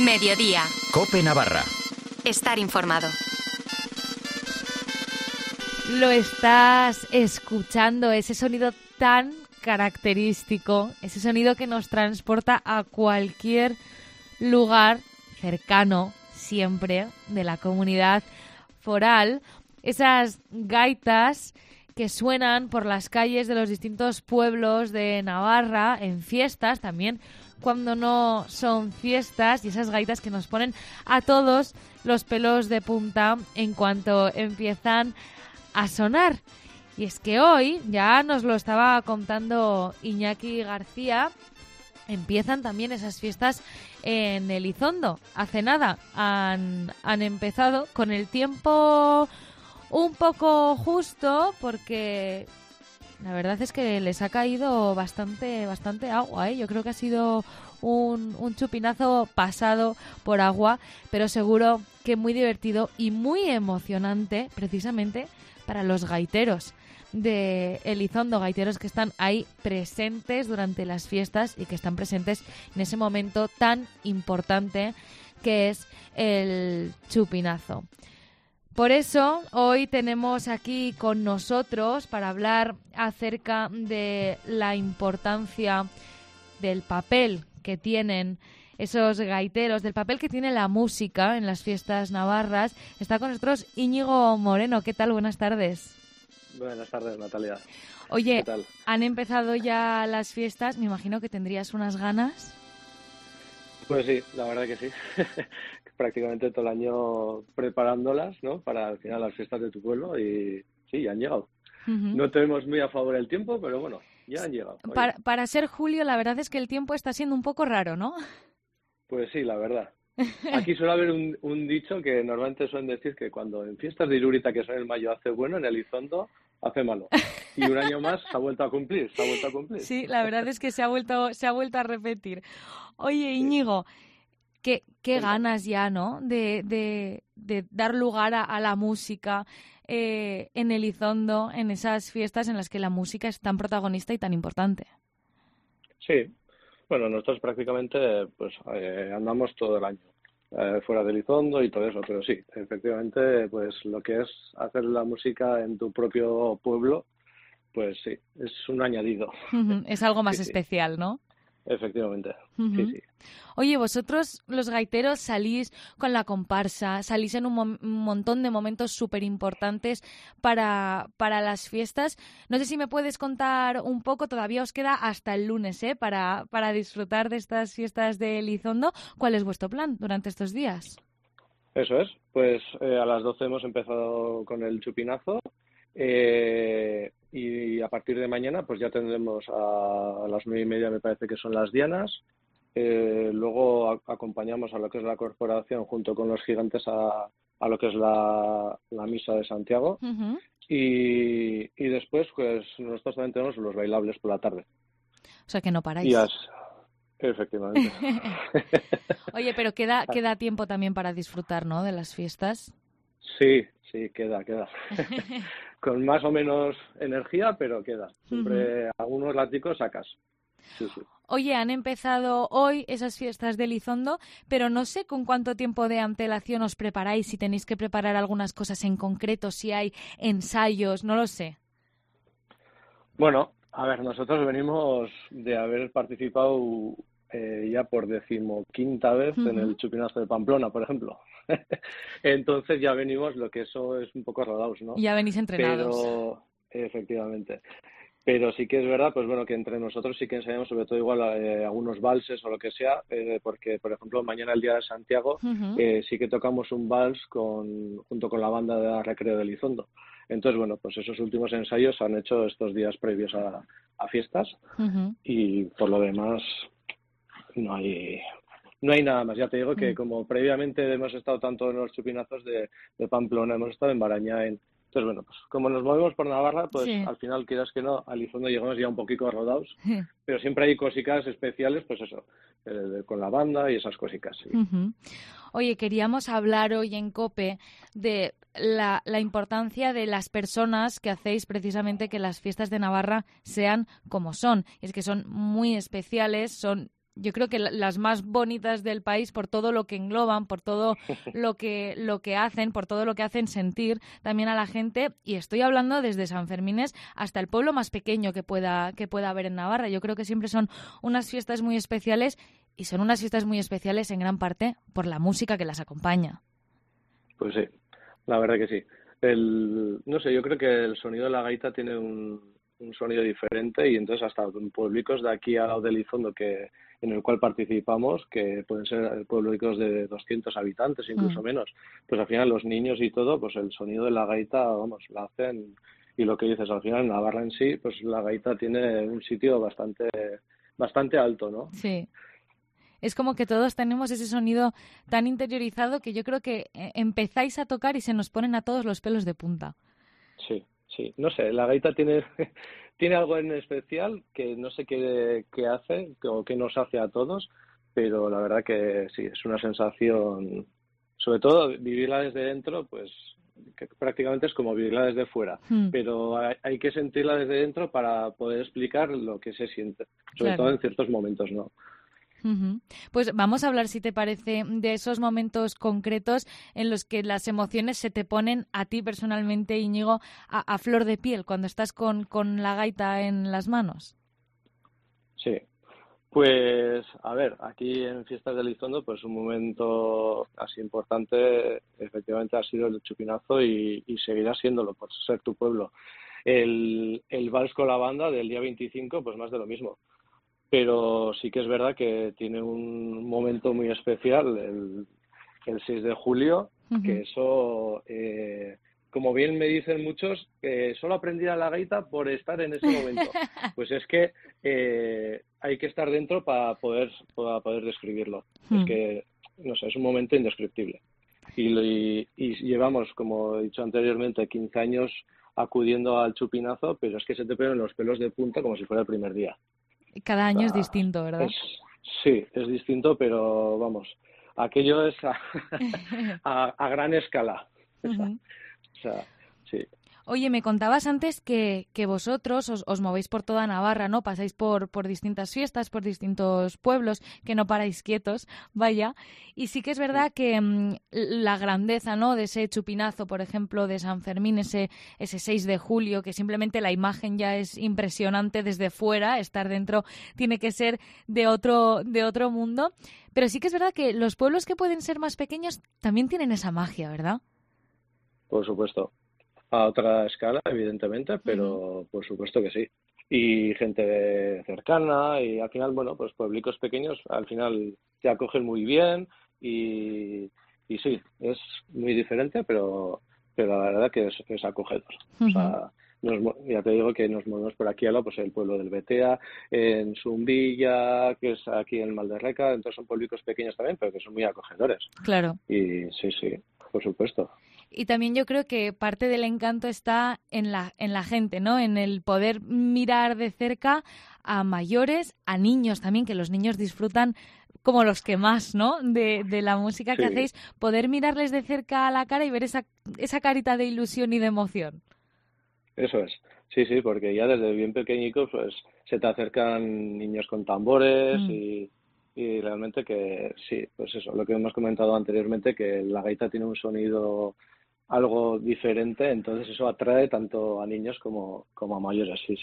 Mediodía. COPE Navarra. Estar informado. Lo estás escuchando, ese sonido tan característico, ese sonido que nos transporta a cualquier lugar cercano, siempre, de la comunidad foral. Esas gaitas que suenan por las calles de los distintos pueblos de Navarra en fiestas, también cuando no son fiestas, y esas gaitas que nos ponen a todos los pelos de punta en cuanto empiezan a sonar. Y es que hoy, ya nos lo estaba contando Iñaki García, empiezan también esas fiestas en Elizondo. Hace nada han empezado con el tiempo un poco justo, porque la verdad es que les ha caído bastante agua, ¿eh? Yo creo que ha sido un chupinazo pasado por agua, pero seguro que muy divertido y muy emocionante, precisamente para los gaiteros de Elizondo, gaiteros que están ahí presentes durante las fiestas y que están presentes en ese momento tan importante que es el chupinazo. Por eso hoy tenemos aquí con nosotros para hablar acerca de la importancia del papel que tienen esos gaiteros, del papel que tiene la música en las fiestas navarras. Está con nosotros Íñigo Moreno. ¿Qué tal? Buenas tardes. Buenas tardes, Natalia. Oye, ¿Qué tal? han empezado ya las fiestas. Me imagino que tendrías unas ganas. Pues sí, la verdad que sí. Prácticamente todo el año preparándolas, ¿no? Para al final las fiestas de tu pueblo, y sí, ya han llegado. Uh-huh. No tenemos muy a favor el tiempo, pero bueno, ya han llegado. Para ser julio, la verdad es que el tiempo está siendo un poco raro, ¿no? Pues sí, la verdad. Aquí suele haber un dicho que normalmente suelen decir que cuando en fiestas de Irurita, que son en mayo, hace bueno, en Elizondo hace malo. Y un año más se ha vuelto a cumplir, Sí, la verdad es que se ha vuelto a repetir. Oye, Íñigo, qué ganas ya, ¿no? De dar lugar a la música en Elizondo, en esas fiestas en las que la música es tan protagonista y tan importante. Sí. Bueno, nosotros prácticamente pues andamos todo el año fuera de Elizondo y todo eso, pero sí, efectivamente, pues lo que es hacer la música en tu propio pueblo, pues sí, es un añadido. Uh-huh. Es algo más sí, especial, ¿no? Efectivamente, uh-huh. Sí. Oye, vosotros los gaiteros salís con la comparsa, salís en un montón de momentos súper importantes para las fiestas. No sé si me puedes contar un poco, todavía os queda hasta el lunes, para disfrutar de estas fiestas de Elizondo. ¿Cuál es vuestro plan durante estos días? Eso es, pues a las 12 hemos empezado con el chupinazo. Y a partir de mañana pues ya tendremos a las 9:30, me parece que son las dianas. Luego acompañamos a lo que es la corporación junto con los gigantes a lo que es la misa de Santiago. Uh-huh. Y después pues nosotros también tenemos los bailables por la tarde. O sea que no paráis. Efectivamente. Oye, pero queda tiempo también para disfrutar, ¿no?, de las fiestas. Sí, queda. Con más o menos energía, pero queda. Siempre algunos látigos sacas. Sí. Oye, han empezado hoy esas fiestas de Elizondo, pero no sé con cuánto tiempo de antelación os preparáis, si tenéis que preparar algunas cosas en concreto, si hay ensayos, no lo sé. Bueno, a ver, nosotros venimos de haber participado ya por 15ª vez en el chupinazo de Pamplona, por ejemplo. Entonces ya venimos, lo que eso es un poco rodados, ¿no? Ya venís entrenados. Pero, efectivamente. Pero sí que es verdad, pues bueno, que entre nosotros sí que ensayamos sobre todo igual algunos valses o lo que sea, porque, por ejemplo, mañana el día de Santiago sí que tocamos un vals junto con la banda de Recreo de Elizondo. Entonces, bueno, pues esos últimos ensayos se han hecho estos días previos a fiestas y por lo demás no hay nada más. Ya te digo que como previamente hemos estado tanto en los chupinazos de Pamplona, hemos estado en Barañáin. Entonces, bueno, pues como nos movemos por Navarra, pues sí, al final, quieras que no, a Elizondo llegamos ya un poquito rodados, pero siempre hay cositas especiales, pues eso, con la banda y esas cositas. Sí. Oye, queríamos hablar hoy en COPE de la importancia de las personas que hacéis precisamente que las fiestas de Navarra sean como son. Y es que son muy especiales, son yo creo que las más bonitas del país por todo lo que engloban, por todo lo que hacen, por todo lo que hacen sentir también a la gente. Y estoy hablando desde Sanfermines hasta el pueblo más pequeño que pueda haber en Navarra. Yo creo que siempre son unas fiestas muy especiales y son unas fiestas muy especiales en gran parte por la música que las acompaña. Pues sí, la verdad que sí. No sé, yo creo que el sonido de la gaita tiene un sonido diferente y entonces hasta pueblicos de aquí al lado de Elizondo en el cual participamos, que pueden ser pueblicos de 200 habitantes, incluso menos, pues al final los niños y todo, pues el sonido de la gaita, vamos, la hacen, y lo que dices, al final en Navarra en sí, pues la gaita tiene un sitio bastante alto, ¿no? Sí. Es como que todos tenemos ese sonido tan interiorizado que yo creo que empezáis a tocar y se nos ponen a todos los pelos de punta. Sí, sí. No sé, la gaita tiene algo en especial que no sé qué hace o qué nos hace a todos, pero la verdad que sí, es una sensación, sobre todo vivirla desde dentro, pues que prácticamente es como vivirla desde fuera, pero hay que sentirla desde dentro para poder explicar lo que se siente, sobre todo en ciertos momentos, ¿no? Pues vamos a hablar, si te parece, de esos momentos concretos en los que las emociones se te ponen a ti personalmente, Íñigo, a flor de piel cuando estás con la gaita en las manos. Sí, pues a ver, aquí en Fiestas de Elizondo, pues un momento así importante efectivamente ha sido el chupinazo y seguirá siéndolo por ser tu pueblo. El vals con la banda del día 25, pues más de lo mismo. Pero sí que es verdad que tiene un momento muy especial el 6 de julio, que eso, como bien me dicen muchos, solo aprendí a la gaita por estar en ese momento. Pues es que hay que estar dentro para poder describirlo. Es que, no sé, es un momento indescriptible. Y llevamos, como he dicho anteriormente, 15 años acudiendo al chupinazo, pero es que se te ponen los pelos de punta como si fuera el primer día. Cada año es distinto, ¿verdad? Sí, es distinto, pero vamos, aquello es a gran escala. O sea, sí. Oye, me contabas antes que vosotros os movéis por toda Navarra, ¿no? Pasáis por distintas fiestas, por distintos pueblos, que no paráis quietos, vaya. Y sí que es verdad que la grandeza, ¿no?, de ese chupinazo, por ejemplo, de San Fermín, ese 6 de julio, que simplemente la imagen ya es impresionante desde fuera, estar dentro tiene que ser de otro mundo. Pero sí que es verdad que los pueblos que pueden ser más pequeños también tienen esa magia, ¿verdad? Por supuesto. A otra escala, evidentemente, pero por supuesto que sí. Y gente cercana y al final, bueno, pues pueblicos pequeños al final te acogen muy bien y sí, es muy diferente, pero la verdad que es acogedor. O sea, ya te digo que nos movemos por aquí a pues el pueblo del Betea, en Zumbilla, que es aquí en Malderreca, entonces son pueblicos pequeños también, pero que son muy acogedores. Claro. Y sí, por supuesto. Y también yo creo que parte del encanto está en la gente, ¿no? En el poder mirar de cerca a mayores, a niños también, que los niños disfrutan como los que más, ¿no?, de la música que hacéis, poder mirarles de cerca a la cara y ver esa carita de ilusión y de emoción. Eso es. Sí, porque ya desde bien pequeñicos pues se te acercan niños con tambores y realmente que sí, pues eso, lo que hemos comentado anteriormente, que la gaita tiene un sonido algo diferente, entonces eso atrae tanto a niños como a mayores, sí.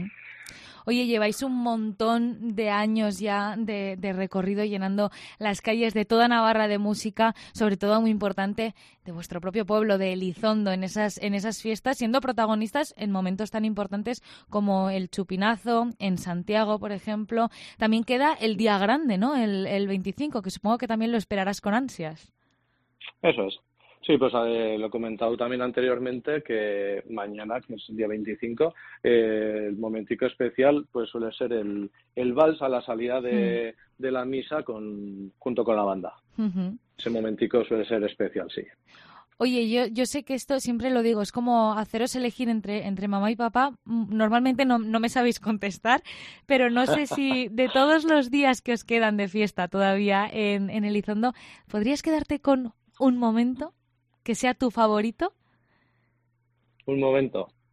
Oye, lleváis un montón de años ya de recorrido llenando las calles de toda Navarra de música, sobre todo muy importante de vuestro propio pueblo, de Elizondo, en esas fiestas, siendo protagonistas en momentos tan importantes como el Chupinazo, en Santiago, por ejemplo. También queda el Día Grande, ¿no?, el 25, que supongo que también lo esperarás con ansias. Eso es. Sí, pues lo he comentado también anteriormente que mañana, que es el día 25, el momentico especial pues suele ser el vals a la salida de la misa junto con la banda. Ese momentico suele ser especial, sí. Oye, yo sé que esto siempre lo digo, es como haceros elegir entre mamá y papá. Normalmente no me sabéis contestar, pero no sé si de todos los días que os quedan de fiesta todavía en Elizondo, ¿podrías quedarte con un momento que sea tu favorito? Un momento.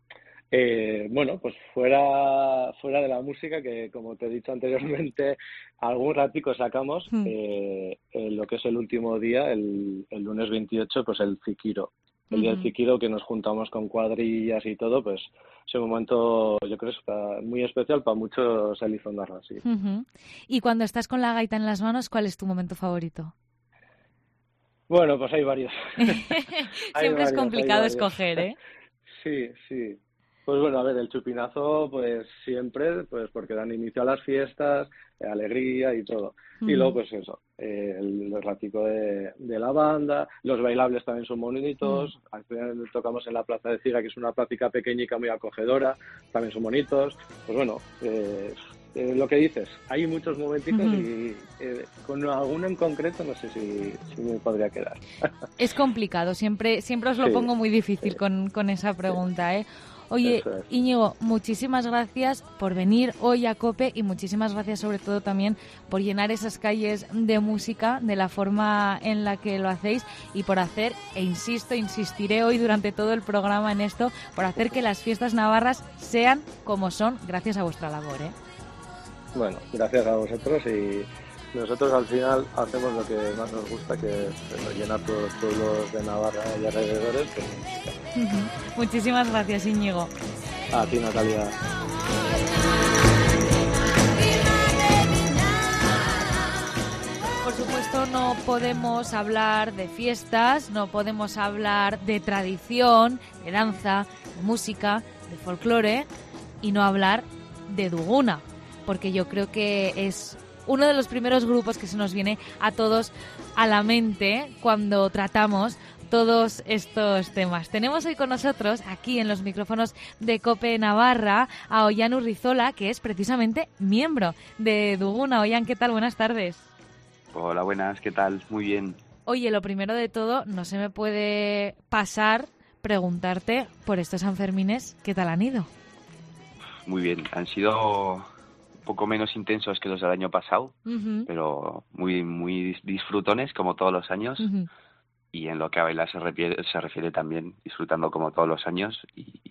Bueno, pues fuera de la música, que como te he dicho anteriormente, algún ratico sacamos, lo que es el último día, el lunes 28, pues el Zikiro. El día del Zikiro, que nos juntamos con cuadrillas y todo, pues es un momento, yo creo, muy especial para muchos elizondarras, sí. Y cuando estás con la gaita en las manos, ¿cuál es tu momento favorito? Bueno, pues hay varios. Siempre es complicado escoger, ¿eh? Sí, sí. Pues bueno, a ver, el chupinazo, pues siempre, pues porque dan inicio a las fiestas, alegría y todo. Y luego, pues eso, el ratico de la banda, los bailables también son bonitos. Al final tocamos en la Plaza de Ciga, que es una plática pequeñica muy acogedora, también son bonitos. Pues bueno, lo que dices, hay muchos momentitos y con alguno en concreto no sé si me podría quedar. Es complicado, siempre os lo pongo muy difícil con esa pregunta, ¿eh? Oye, Íñigo, muchísimas gracias por venir hoy a COPE y muchísimas gracias sobre todo también por llenar esas calles de música de la forma en la que lo hacéis y por hacer, e insistiré hoy durante todo el programa en esto, por hacer que las fiestas navarras sean como son gracias a vuestra labor, ¿eh? Bueno, gracias a vosotros y nosotros al final hacemos lo que más nos gusta, que es llenar todos los pueblos de Navarra y alrededores. Muchísimas gracias, Íñigo. A ti, Natalia. Por supuesto, no podemos hablar de fiestas, no podemos hablar de tradición, de danza, de música, de folclore y no hablar de Duguna, porque yo creo que es uno de los primeros grupos que se nos viene a todos a la mente cuando tratamos todos estos temas. Tenemos hoy con nosotros, aquí en los micrófonos de COPE Navarra, a Oian Urrizola, que es precisamente miembro de Duguna. Oian, ¿qué tal? Buenas tardes. Hola, buenas, ¿qué tal? Muy bien. Oye, lo primero de todo, no se me puede pasar preguntarte por estos Sanfermines, ¿qué tal han ido? Muy bien, han sido poco menos intensos que los del año pasado, pero muy disfrutones como todos los años, y en lo que a bailar se refiere también disfrutando como todos los años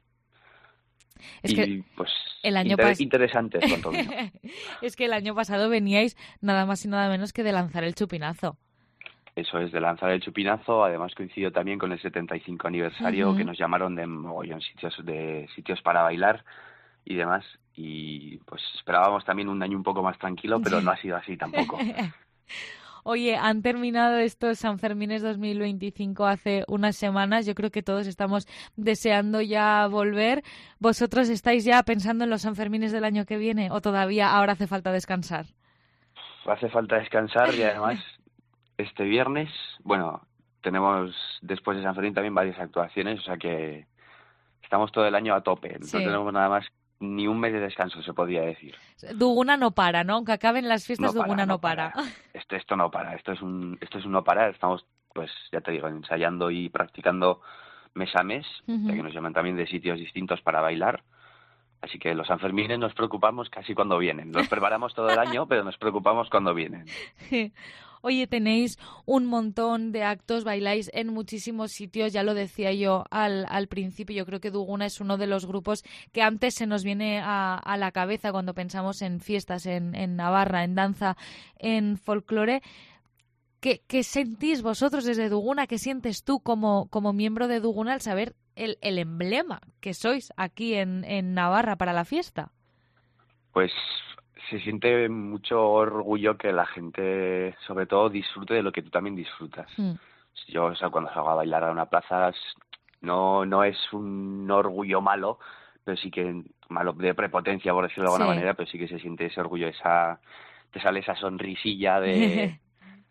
es que pues el año interesantes con todo. Es que el año pasado veníais nada más y nada menos que de lanzar el chupinazo. Eso es, de lanzar el chupinazo. Además coincidió también con el 75 aniversario, que nos llamaron de mogollón sitios para bailar y demás. Y pues esperábamos también un año un poco más tranquilo, pero no ha sido así tampoco. Oye, han terminado estos Sanfermines 2025 hace unas semanas. Yo creo que todos estamos deseando ya volver. ¿Vosotros estáis ya pensando en los Sanfermines del año que viene o todavía ahora hace falta descansar? Hace falta descansar y además este viernes, bueno, tenemos después de San Fermín también varias actuaciones, o sea que estamos todo el año a tope. No tenemos nada más, ni un mes de descanso, se podría decir. Duguna no para, ¿no? Aunque acaben las fiestas, Duguna no para. Esto no para, esto es un no parar. Estamos, pues ya te digo, ensayando y practicando mes a mes, ya que nos llaman también de sitios distintos para bailar. Así que los Sanfermines nos preocupamos casi cuando vienen. Los preparamos todo el año, pero nos preocupamos cuando vienen. Oye, tenéis un montón de actos, bailáis en muchísimos sitios, ya lo decía yo al principio, yo creo que Duguna es uno de los grupos que antes se nos viene a la cabeza cuando pensamos en fiestas, en Navarra, en danza, en folclore. ¿Qué sentís vosotros desde Duguna? ¿Qué sientes tú como miembro de Duguna al saber el emblema que sois aquí en Navarra para la fiesta? Pues se siente mucho orgullo que la gente, sobre todo, disfrute de lo que tú también disfrutas. Yo, o sea, cuando salgo a bailar a una plaza, no es un orgullo malo, pero sí que malo de prepotencia, por decirlo de alguna manera, pero sí que se siente ese orgullo, te sale esa sonrisilla de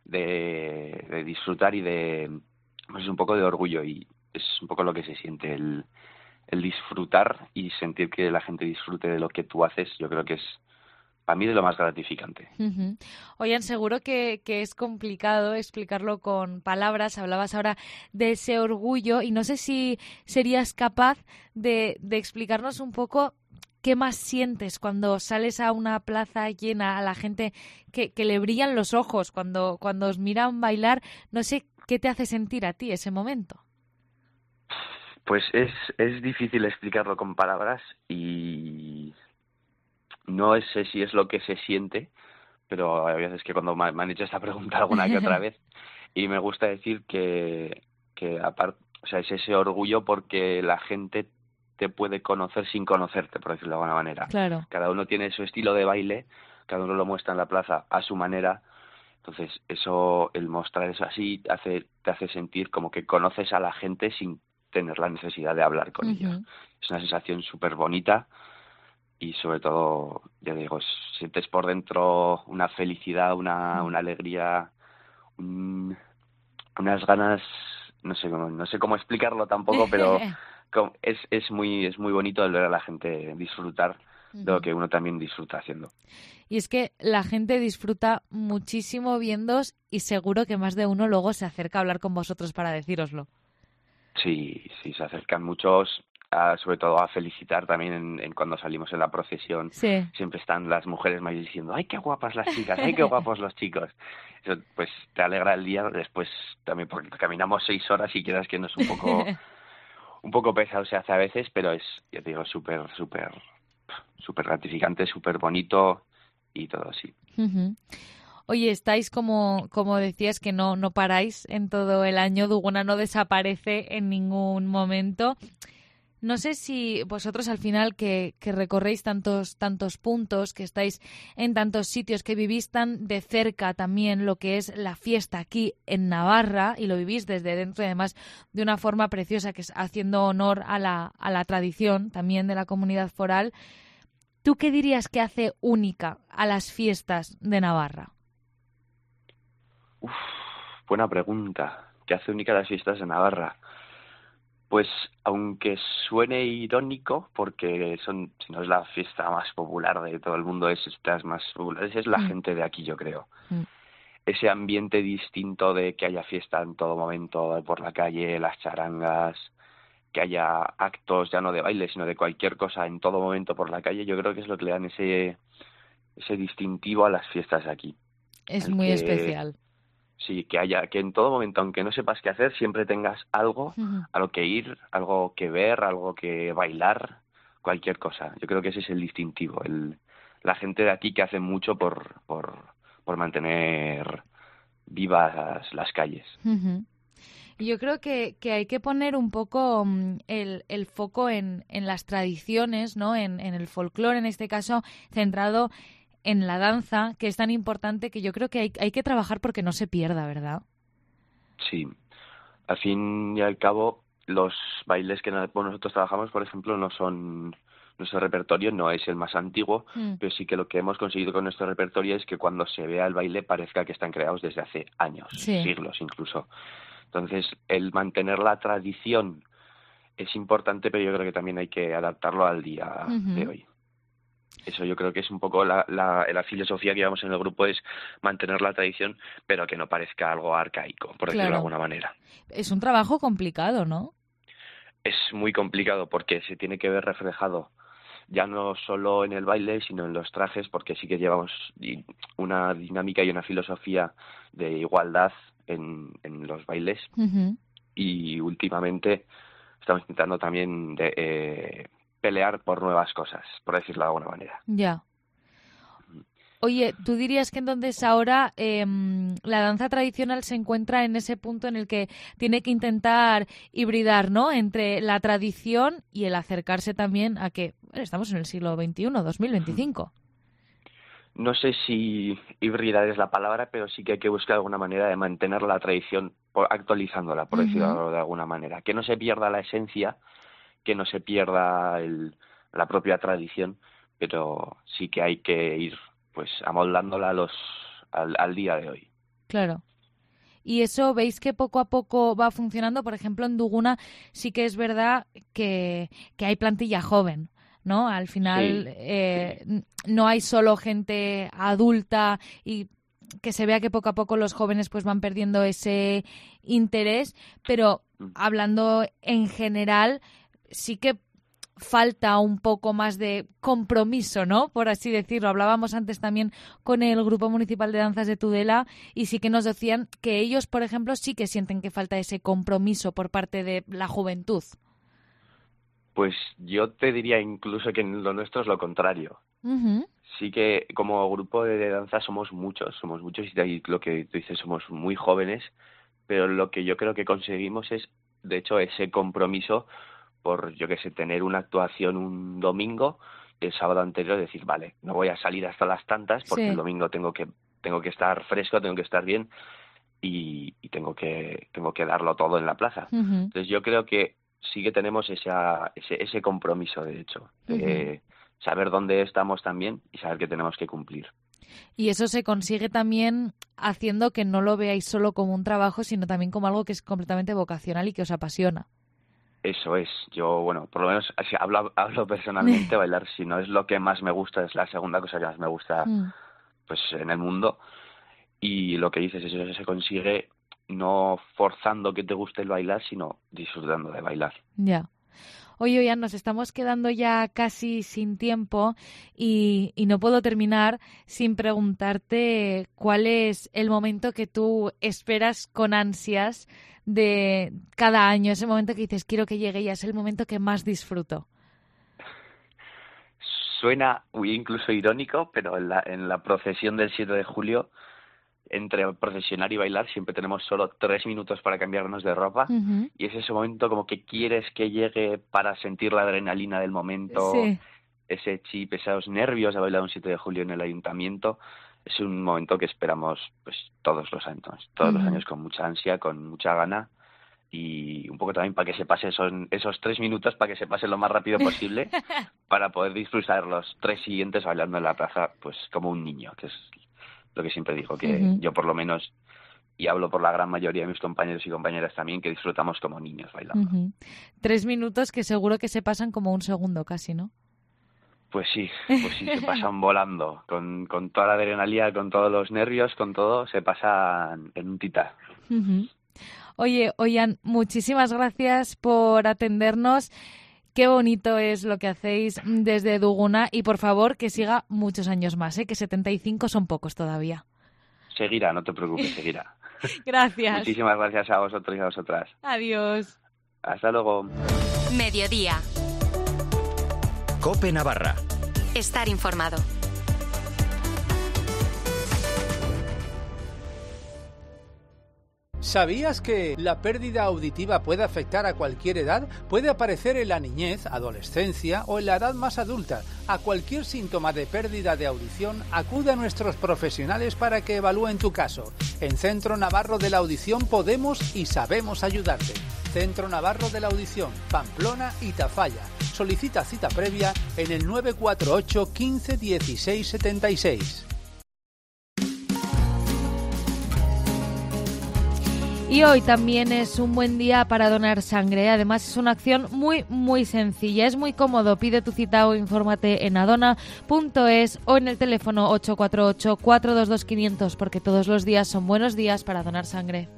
disfrutar y de, pues un poco de orgullo, y es un poco lo que se siente, el disfrutar y sentir que la gente disfrute de lo que tú haces. Yo creo que es, para mí, de lo más gratificante. Oigan, seguro que es complicado explicarlo con palabras. Hablabas ahora de ese orgullo y no sé si serías capaz de explicarnos un poco qué más sientes cuando sales a una plaza llena, a la gente que le brillan los ojos cuando os miran bailar. No sé qué te hace sentir a ti ese momento. Pues es difícil explicarlo con palabras y no sé si es lo que se siente, pero hay veces que cuando me han hecho esta pregunta alguna que otra vez, y me gusta decir que aparte, o sea, es ese orgullo porque la gente te puede conocer sin conocerte, por decirlo de alguna manera. Claro. Cada uno tiene su estilo de baile, cada uno lo muestra en la plaza a su manera. Entonces, eso, el mostrar eso así, te hace sentir como que conoces a la gente sin tener la necesidad de hablar con ellos. Es una sensación súper bonita y sobre todo, ya digo, sientes por dentro una felicidad, una alegría, unas ganas, no sé cómo explicarlo tampoco, pero es muy bonito el ver a la gente disfrutar de lo que uno también disfruta haciendo. Y es que la gente disfruta muchísimo viéndoos y seguro que más de uno luego se acerca a hablar con vosotros para decíroslo. Sí, se acercan muchos, sobre todo a felicitar también en cuando salimos en la procesión. Sí. Siempre están las mujeres mayores diciendo, ¡ay, qué guapas las chicas! ¡Ay, qué guapos los chicos! Eso, pues te alegra el día después también porque caminamos 6 horas y quieras que no es un poco pesado se hace a veces, pero es, ya te digo, súper gratificante, súper bonito y todo así. Oye, estáis como decías que no paráis en todo el año, Duguna no desaparece en ningún momento. No sé si vosotros al final que recorréis tantos puntos, que estáis en tantos sitios, que vivís tan de cerca también lo que es la fiesta aquí en Navarra y lo vivís desde dentro y además de una forma preciosa que es haciendo honor a la tradición también de la comunidad foral. ¿Tú qué dirías que hace única a las fiestas de Navarra? Buena pregunta. ¿Qué hace única las fiestas de Navarra? Pues aunque suene irónico, porque si no es la fiesta más popular de todo el mundo, es las más populares, es la gente de aquí, yo creo. Ese ambiente distinto de que haya fiesta en todo momento por la calle, las charangas, que haya actos ya no de baile, sino de cualquier cosa en todo momento por la calle, yo creo que es lo que le dan ese distintivo a las fiestas de aquí. Es muy especial. Sí, que en todo momento, aunque no sepas qué hacer, siempre tengas algo a lo que ir, algo que ver, algo que bailar, cualquier cosa. Yo creo que ese es el distintivo, la gente de aquí que hace mucho por mantener vivas las calles. Yo creo que hay que poner un poco el foco en las tradiciones, ¿no? En el folclore, en este caso, centrado en la danza, que es tan importante que yo creo que hay que trabajar porque no se pierda, ¿verdad? Sí. Al fin y al cabo, los bailes que nosotros trabajamos, por ejemplo, no son... Nuestro repertorio no es el más antiguo, pero sí que lo que hemos conseguido con nuestro repertorio es que cuando se vea el baile parezca que están creados desde hace años, siglos incluso. Entonces, el mantener la tradición es importante, pero yo creo que también hay que adaptarlo al día de hoy. Eso yo creo que es un poco la filosofía que llevamos en el grupo, es mantener la tradición, pero que no parezca algo arcaico, por decirlo de alguna manera. Es un trabajo complicado, ¿no? Es muy complicado porque se tiene que ver reflejado ya no solo en el baile, sino en los trajes, porque sí que llevamos una dinámica y una filosofía de igualdad en los bailes. Y últimamente estamos intentando también pelear por nuevas cosas, por decirlo de alguna manera. Ya. Oye, ¿tú dirías que entonces ahora la danza tradicional se encuentra en ese punto en el que tiene que intentar hibridar, ¿no?, entre la tradición y el acercarse también a que estamos en el siglo XXI, 2025? No sé si hibridar es la palabra, pero sí que hay que buscar alguna manera de mantener la tradición actualizándola, por decirlo de alguna manera. Que no se pierda la esencia, que no se pierda la propia tradición, pero sí que hay que ir pues amoldándola al día de hoy. Claro. Y eso, ¿veis que poco a poco va funcionando? Por ejemplo, en Duguna sí que es verdad que hay plantilla joven, ¿no? Al final no hay solo gente adulta y que se vea que poco a poco los jóvenes pues van perdiendo ese interés, pero hablando en general sí que falta un poco más de compromiso, ¿no?, por así decirlo. Hablábamos antes también con el Grupo Municipal de Danzas de Tudela y sí que nos decían que ellos, por ejemplo, sí que sienten que falta ese compromiso por parte de la juventud. Pues yo te diría incluso que en lo nuestro es lo contrario. Uh-huh. Sí que como grupo de danza somos muchos y de ahí lo que tú dices, somos muy jóvenes, pero lo que yo creo que conseguimos es, de hecho, ese compromiso por, yo que sé, tener una actuación un domingo y el sábado anterior decir, vale, no voy a salir hasta las tantas porque el domingo tengo que estar fresco, tengo que estar bien y tengo que darlo todo en la plaza. Uh-huh. Entonces yo creo que sí que tenemos ese compromiso, de hecho, de saber dónde estamos también y saber que tenemos que cumplir. Y eso se consigue también haciendo que no lo veáis solo como un trabajo, sino también como algo que es completamente vocacional y que os apasiona. Eso es. Yo, bueno, por lo menos hablo personalmente, bailar, si no es lo que más me gusta, es la segunda cosa que más me gusta pues en el mundo. Y lo que dices, eso se consigue no forzando que te guste el bailar, sino disfrutando de bailar. Ya. Oye, Oian, nos estamos quedando ya casi sin tiempo y no puedo terminar sin preguntarte cuál es el momento que tú esperas con ansias de cada año, ese momento que dices quiero que llegue ya, es el momento que más disfruto. Suena incluso irónico, pero en la procesión del 7 de julio, entre procesionar y bailar, siempre tenemos solo 3 minutos para cambiarnos de ropa y es ese momento como que quieres que llegue para sentir la adrenalina del momento, ese chip, esos nervios de bailar un 7 de julio en el ayuntamiento. Es un momento que esperamos pues todos los años con mucha ansia, con mucha gana y un poco también para que se pase esos 3 minutos, para que se pase lo más rápido posible para poder disfrutar los 3 siguientes bailando en la plaza pues como un niño, que es lo que siempre digo, que yo por lo menos, y hablo por la gran mayoría de mis compañeros y compañeras también, que disfrutamos como niños bailando. 3 minutos que seguro que se pasan como un segundo casi, ¿no? Pues sí, se pasan volando, con toda la adrenalina, con todos los nervios, con todo, se pasan en un titán. Oye, Oian, muchísimas gracias por atendernos. Qué bonito es lo que hacéis desde Duguna y por favor que siga muchos años más, que 75 son pocos todavía. Seguirá, no te preocupes, seguirá. Gracias. Muchísimas gracias a vosotros y a vosotras. Adiós. Hasta luego. Mediodía. COPE Navarra. Estar informado. ¿Sabías que la pérdida auditiva puede afectar a cualquier edad? Puede aparecer en la niñez, adolescencia o en la edad más adulta. A cualquier síntoma de pérdida de audición, acude a nuestros profesionales para que evalúen tu caso. En Centro Navarro de la Audición podemos y sabemos ayudarte. Centro Navarro de la Audición, Pamplona y Tafalla. Solicita cita previa en el 948 15 16 76. Y hoy también es un buen día para donar sangre. Además, es una acción muy, muy sencilla. Es muy cómodo. Pide tu cita o infórmate en adona.es o en el teléfono 848-422-500 porque todos los días son buenos días para donar sangre.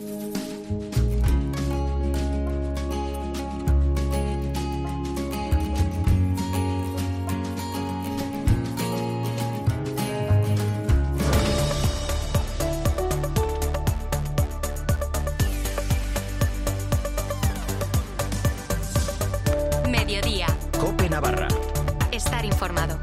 Mediodía. COPE Navarra. Estar informado.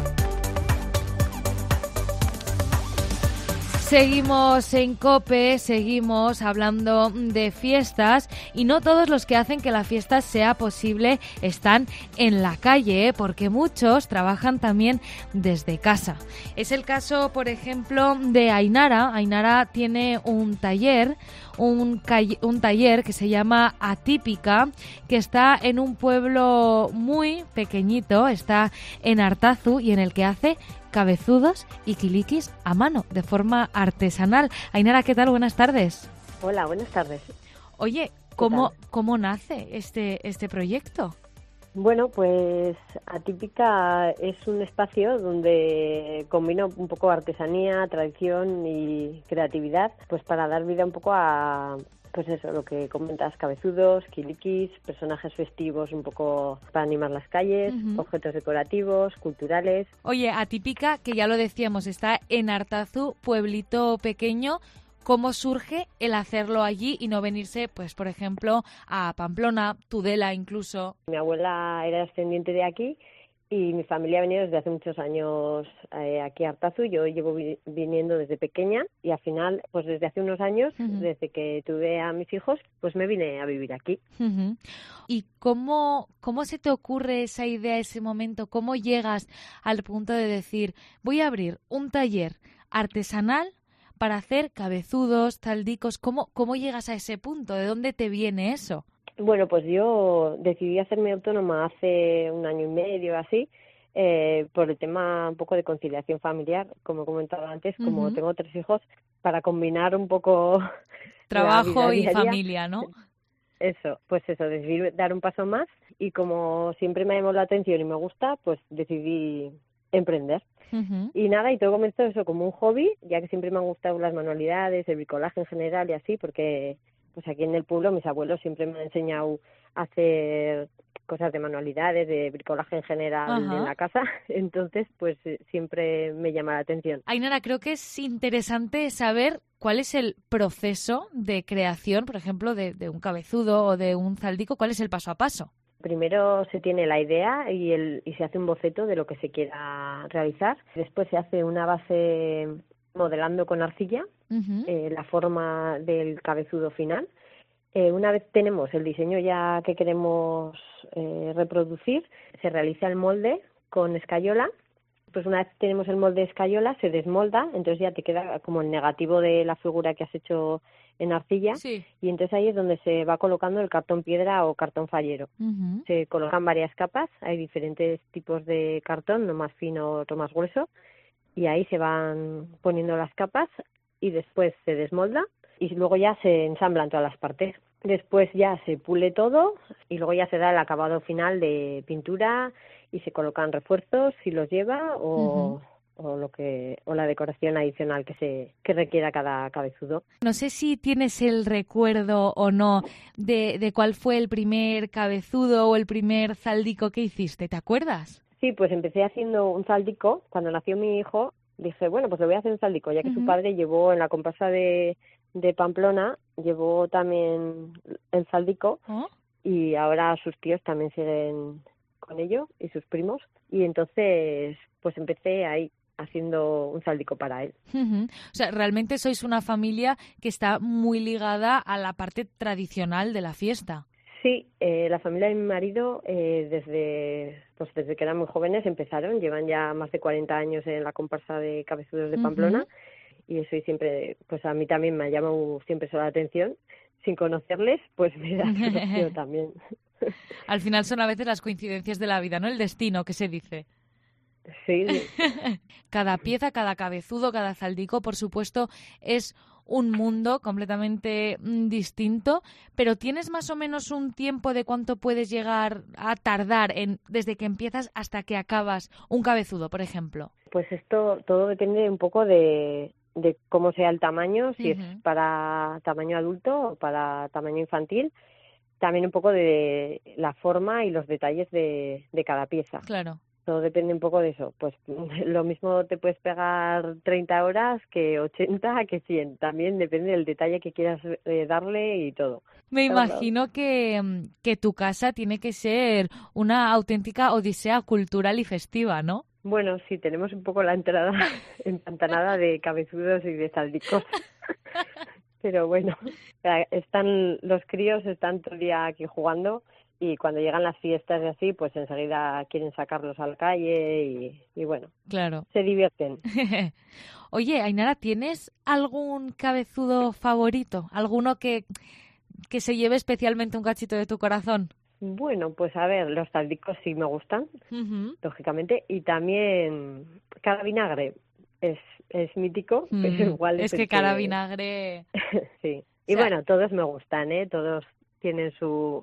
Seguimos en COPE, seguimos hablando de fiestas y no todos los que hacen que la fiesta sea posible están en la calle, porque muchos trabajan también desde casa. Es el caso, por ejemplo, de Ainara. Ainara tiene un taller que se llama Atípica, que está en un pueblo muy pequeñito, está en Artazu y en el que hace cabezudos y quilikis a mano, de forma artesanal. Ainara, ¿qué tal? Buenas tardes. Hola, buenas tardes. Oye, ¿cómo nace este proyecto? Bueno, pues Atípica es un espacio donde combino un poco artesanía, tradición y creatividad, pues para dar vida un poco a, pues eso, lo que comentas, cabezudos, quilikis, personajes festivos un poco para animar las calles, objetos decorativos, culturales. Oye, Atípica, que ya lo decíamos, está en Artazu, pueblito pequeño. ¿cómo surge el hacerlo allí y no venirse, pues por ejemplo, a Pamplona, Tudela incluso? Mi abuela era descendiente de aquí y mi familia ha venido desde hace muchos años aquí a Artazu. Yo llevo viniendo desde pequeña y al final, pues desde hace unos años, desde que tuve a mis hijos, pues me vine a vivir aquí. ¿Y cómo se te ocurre esa idea, ese momento? ¿Cómo llegas al punto de decir, voy a abrir un taller artesanal para hacer cabezudos, taldicos? ¿Cómo llegas a ese punto? ¿De dónde te viene eso? Bueno, pues yo decidí hacerme autónoma hace 1 año y medio, así, por el tema un poco de conciliación familiar, como comentaba antes, como tengo 3 hijos, para combinar un poco trabajo y día familia, ¿no? Eso, decidí dar un paso más y como siempre me ha llamado la atención y me gusta, pues decidí emprender. Y nada, y todo comenzó eso como un hobby, ya que siempre me han gustado las manualidades, el bricolaje en general y así, porque pues aquí en el pueblo mis abuelos siempre me han enseñado a hacer cosas de manualidades, de bricolaje en general en la casa, entonces pues siempre me llama la atención. Ainara, creo que es interesante saber cuál es el proceso de creación, por ejemplo, de un cabezudo o de un zaldico, cuál es el paso a paso. Primero se tiene la idea y se hace un boceto de lo que se quiera realizar. Después se hace una base modelando con arcilla, la forma del cabezudo final. Una vez tenemos el diseño ya que queremos reproducir, se realiza el molde con escayola. Pues una vez tenemos el molde de escayola, se desmolda, entonces ya te queda como el negativo de la figura que has hecho en arcilla, y entonces ahí es donde se va colocando el cartón piedra o cartón fallero. Se colocan varias capas, hay diferentes tipos de cartón, uno más fino, otro más grueso, y ahí se van poniendo las capas y después se desmolda y luego ya se ensamblan todas las partes. Después ya se pule todo y luego ya se da el acabado final de pintura y se colocan refuerzos si los lleva o la decoración adicional que requiera cada cabezudo. No sé si tienes el recuerdo o no de cuál fue el primer cabezudo o el primer zaldico que hiciste, ¿te acuerdas? Sí, pues empecé haciendo un zaldico. Cuando nació mi hijo dije, bueno, pues le voy a hacer un zaldico, ya que su padre llevó en la comparsa de Pamplona, llevó también el zaldico y ahora sus tíos también siguen con ello y sus primos, y entonces pues empecé ahí haciendo un zaldico para él. O sea, realmente sois una familia que está muy ligada a la parte tradicional de la fiesta. Sí, la familia de mi marido desde que eran muy jóvenes empezaron, llevan ya más de 40 años en la comparsa de cabezudos de Pamplona, y eso siempre, pues a mí también me ha llamado siempre eso la atención. Sin conocerles, pues me da yo también. Al final son a veces las coincidencias de la vida, ¿no? El destino, que se dice. Sí. Cada pieza, cada cabezudo, cada zaldico, por supuesto, es un mundo completamente distinto, pero ¿tienes más o menos un tiempo de cuánto puedes llegar a tardar desde que empiezas hasta que acabas un cabezudo, por ejemplo? Pues esto todo depende un poco de cómo sea el tamaño, si es para tamaño adulto o para tamaño infantil. También un poco de la forma y los detalles de cada pieza. Claro. Todo depende un poco de eso. Pues lo mismo te puedes pegar 30 horas que 80, que 100. También depende del detalle que quieras darle y todo. Me imagino que tu casa tiene que ser una auténtica odisea cultural y festiva, ¿no? Bueno, sí, tenemos un poco la entrada empantanada de cabezudos y de zaldicos. Pero bueno, los críos están todo el día aquí jugando, y cuando llegan las fiestas y así, pues enseguida quieren sacarlos a la calle y bueno, claro, se divierten. Oye, Ainara, ¿tienes algún cabezudo favorito? ¿Alguno que se lleve especialmente un cachito de tu corazón? Bueno, pues a ver, los zaldicos sí me gustan, lógicamente, y también cada vinagre es mítico, pero igual es que cada vinagre... Sí, y o sea... bueno, todos me gustan, todos tienen su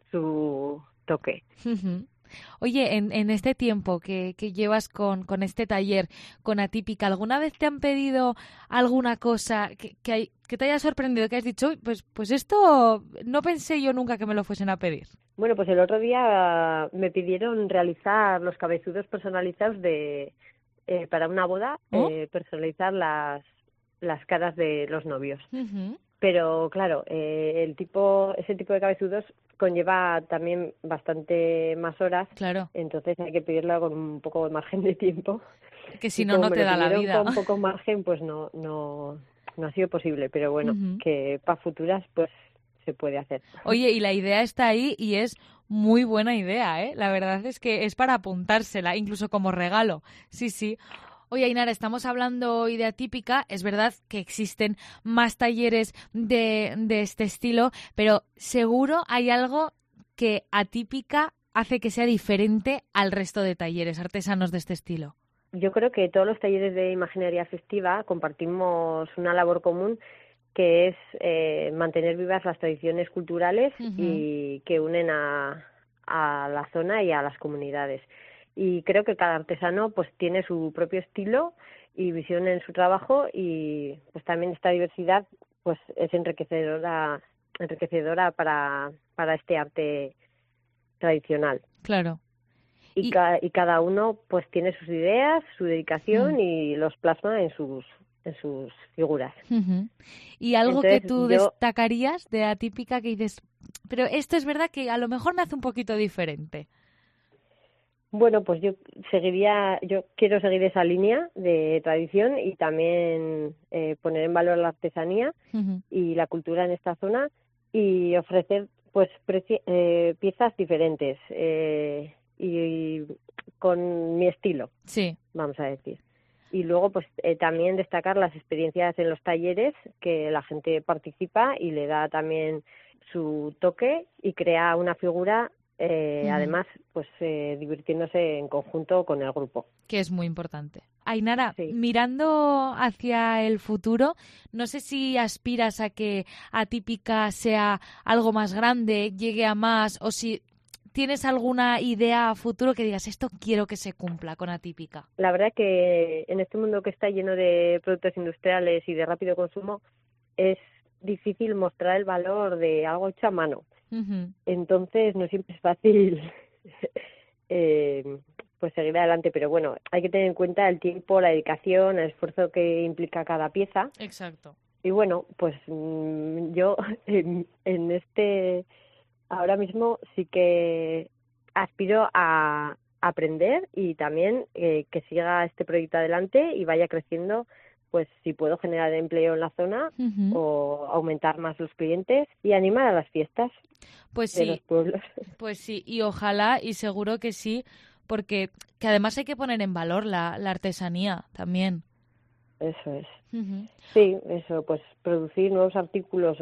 toque. Oye, en este tiempo que llevas con este taller, con Atípica, ¿alguna vez te han pedido alguna cosa que te haya sorprendido, que has dicho, pues esto no pensé yo nunca que me lo fuesen a pedir? Bueno, pues el otro día me pidieron realizar los cabezudos personalizados para una boda, personalizar las caras de los novios. Uh-huh. Pero claro, ese tipo de cabezudos conlleva también bastante más horas. Claro. Entonces hay que pedirlo con un poco de margen de tiempo. Que si no, no te da la vida. Con poco margen, pues no ha sido posible. Pero bueno, que para futuras, pues se puede hacer. Oye, y la idea está ahí y es muy buena idea, ¿eh? La verdad es que es para apuntársela, incluso como regalo. Sí, sí. Oye, Ainara, estamos hablando hoy de Atípica. Es verdad que existen más talleres de este estilo, pero seguro hay algo que Atípica hace que sea diferente al resto de talleres artesanos de este estilo. Yo creo que todos los talleres de imaginería festiva compartimos una labor común, que es mantener vivas las tradiciones culturales y que unen a la zona y a las comunidades. Y creo que cada artesano pues tiene su propio estilo y visión en su trabajo, y pues también esta diversidad pues es enriquecedora para este arte tradicional. Claro. Y cada uno pues tiene sus ideas, su dedicación y los plasma en sus figuras. Uh-huh. ¿Y algo Entonces, que tú destacarías de Atípica que dices, pero esto es verdad que a lo mejor me hace un poquito diferente? Bueno, pues yo quiero seguir esa línea de tradición y también poner en valor la artesanía y la cultura en esta zona, y ofrecer pues piezas diferentes y con mi estilo, sí, vamos a decir. Y luego pues también destacar las experiencias en los talleres, que la gente participa y le da también su toque y crea una figura, además pues divirtiéndose en conjunto con el grupo, que es muy importante. Ainara, sí. Mirando hacia el futuro, no sé si aspiras a que Atípica sea algo más grande, llegue a más, o si tienes alguna idea a futuro que digas, esto quiero que se cumpla con Atípica. La verdad que en este mundo que está lleno de productos industriales y de rápido consumo, es difícil mostrar el valor de algo hecho a mano. Uh-huh. Entonces no siempre es fácil pues seguir adelante, pero bueno, hay que tener en cuenta el tiempo, la dedicación, el esfuerzo que implica cada pieza. Exacto. Y bueno, pues yo en ahora mismo sí que aspiro a aprender y también que siga este proyecto adelante y vaya creciendo, pues si puedo generar empleo en la zona o aumentar más los clientes y animar a las fiestas de los pueblos. Pues sí, y ojalá, y seguro que sí, porque que además hay que poner en valor la artesanía también. Eso es. Sí, eso, pues producir nuevos artículos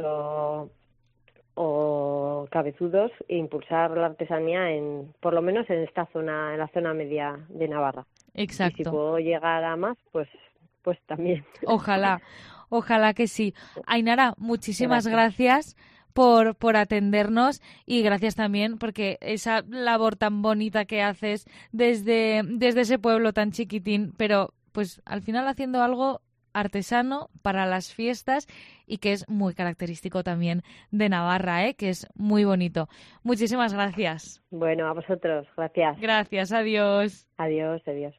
o cabezudos e impulsar la artesanía por lo menos en esta zona, en la zona media de Navarra. Exacto. Y si puedo llegar a más, pues también. Ojalá que sí. Ainara, muchísimas gracias por atendernos, y gracias también porque esa labor tan bonita que haces desde ese pueblo tan chiquitín, pero pues al final haciendo algo artesano para las fiestas y que es muy característico también de Navarra, que es muy bonito. Muchísimas gracias. Bueno, a vosotros, gracias. Gracias, adiós. Adiós, adiós.